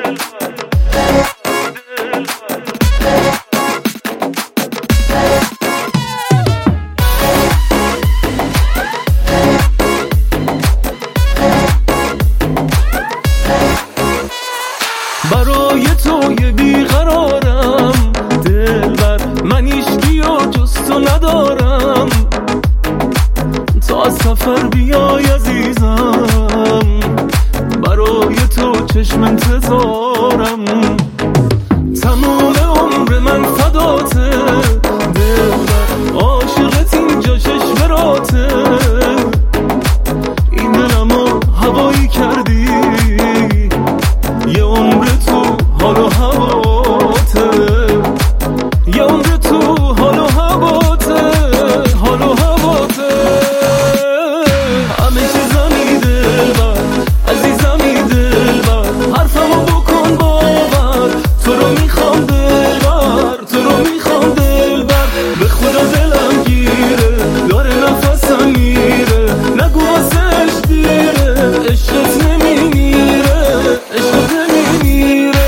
برای تو یه بیقرارم دلبر، من هیچکی و جز تو ندارم. تا از سفر بیای عزیزم، برای تو چشم انتظارم. تمام عمر من فداته دلبر، عاشقت اینجا چشمراته. این دلمو هوایی کردی، یه عمر تو حال و هواته. یه عمر تو حال و هواته، حال و هواته. همه چیزمی دلبر، عزیزمی دلبر، حرفمو بکن باور. تو رو میخوام دلبر، تو رو میخوام دلبر. به خدا دلم گیره، داره نفسم میره. نگو واسش دیره، عشقت نمیمیره، عشقت نمیمیره.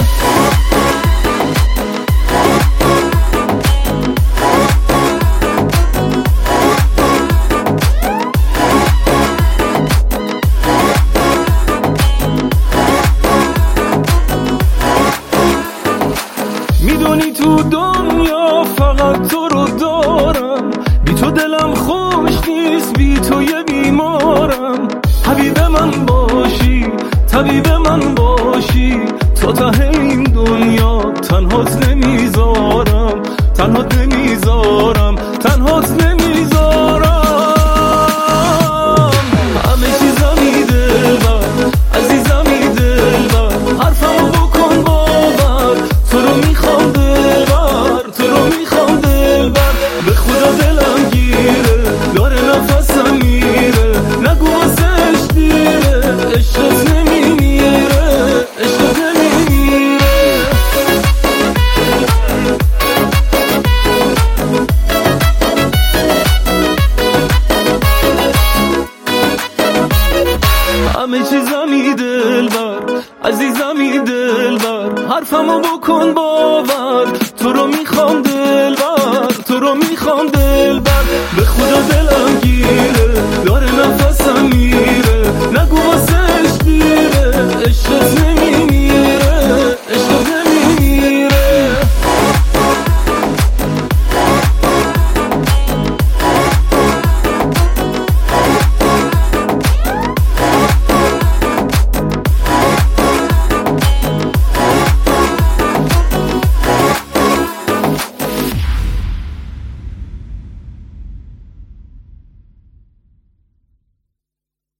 میدونی تو دنیا فقط تو رو دارم. بی تو دلم خوش نیست، بی تو یه بیمارم. حبیب من باشی، طبیب من باشی. تا ته این دنیا تنهات نمیذارم، تنهات نمیذارم، تنهات نمیذارم. همه چیزمی دلبر، عزیزمی دلبر، حرفمو بکن باور. تو رو میخوام دلبر، تو رو میخوام دلبر. به خدا دلم گیره، داره نفسم میره. نگو واسش دیره، عشقت نمیمیره، عشقت نمیمیره. همه چیزمی دلبر، عزیزمی دلبر، حرفمو بکن باور. تو رو میخوام دلبر، تو رو میخوام دلبر. به خدا دلم گیره، داره نفسم میره. نگو واسه